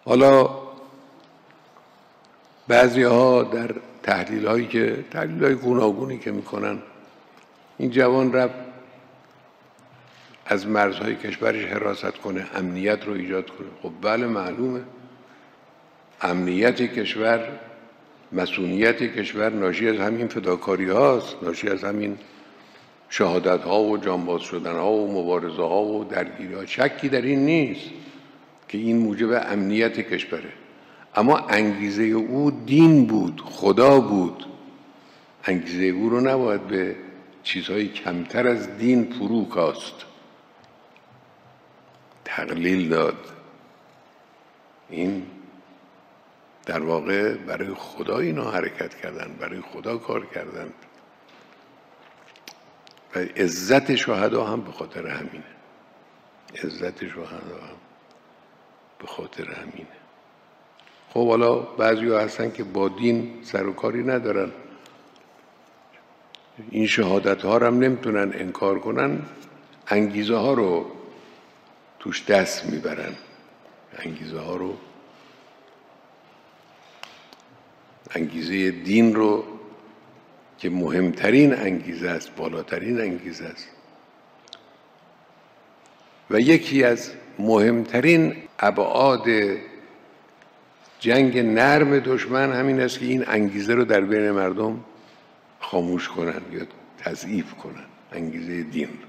حالا بعضی ها در تحلیل های گوناگونی که میکنن، این جوان رفت از مرزهای کشورش حراست کنه، امنیت رو ایجاد کنه. خب بله، معلومه امنیت کشور، مسئولیت کشور ناشی از همین فداکاری هاست، ناشی از همین شهادت ها و جانباز شدن ها و مبارزه ها و درگیری ها. شکی در این نیست که این موجب امنیت کشوره، اما انگیزه او دین بود، خدا بود. انگیزه او رو نباید به چیزهای کمتر از دین فرو کاست، تقلیل داد. این در واقع برای خدا اینا حرکت کردن، برای خدا کار کردن و عزت شهدا هم به خاطر همینه. عزت شهدا هم به خاطر همینه. خب حالا بعضی ها هستن که با دین سر و کاری ندارن، این شهادت ها رو هم نمیتونن انکار کنن، انگیزه ها رو توش دست میبرن، انگیزه ها رو، انگیزه دین رو که مهمترین انگیزه است، بالاترین انگیزه است و یکی از مهمترین ابعاد جنگ نرم دشمن همین است که این انگیزه رو در بین مردم خاموش کنن یا تضعیف کنن، انگیزه دین.